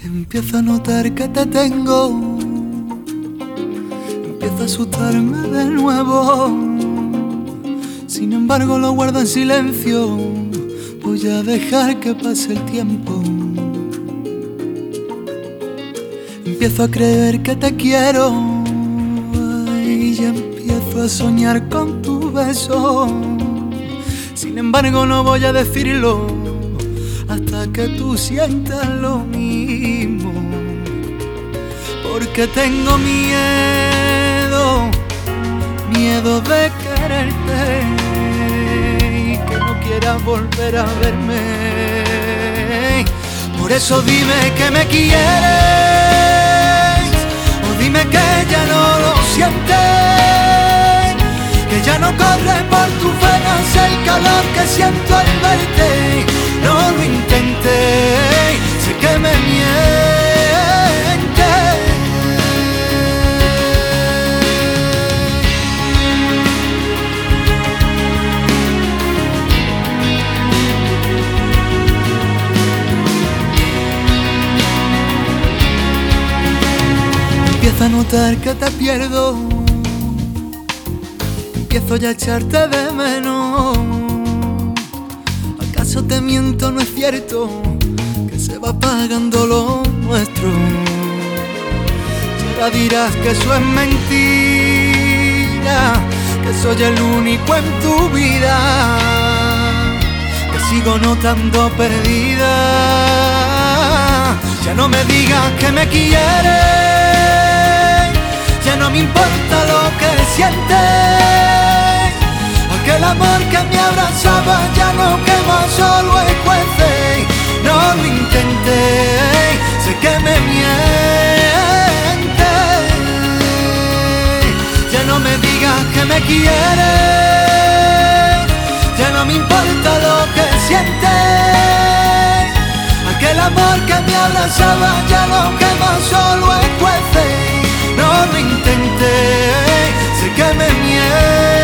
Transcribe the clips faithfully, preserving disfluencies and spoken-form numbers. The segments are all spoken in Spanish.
Empiezo a notar que te tengo, empiezo a asustarme de nuevo. Sin embargo lo guardo en silencio, voy a dejar que pase el tiempo. Empiezo a creer que te quiero y ya empiezo a soñar con tu beso. Sin embargo no voy a decirlo hasta que tú sientas lo mismo, porque tengo miedo, miedo de quererte y que no quieras volver a verme. Por eso dime que me quieres, o dime que ya no lo sientes, que ya no corre por tus venas el calor que siento al verte. No lo intenté, sé que me mientes. Empiezo a notar que te pierdo, empiezo ya a echarte de menos. ¿Acaso te miento? No es cierto que se va apagando lo nuestro. Y ahora dirás que eso es mentira, que soy el único en tu vida, que sigo notando perdida. Ya no me digas que me quieres, ya no me importa lo que sientes. Aquel amor que me abrazaba ya no quema, solo escuece. No lo intenté, sé que me mientes. Ya no me digas que me quieres, ya no me importa lo que sientes. Aquel amor que me abrazaba ya no quema, solo escuece. No lo intenté, sé que me mientes.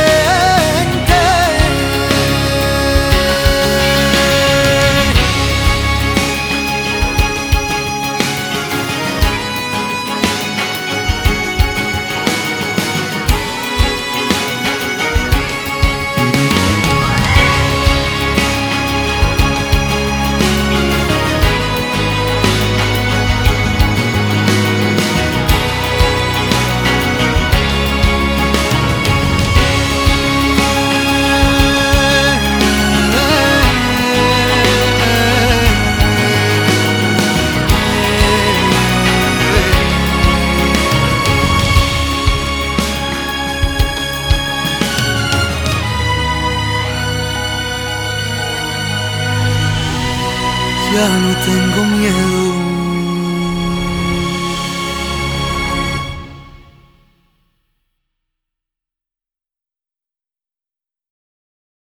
Ya no tengo miedo.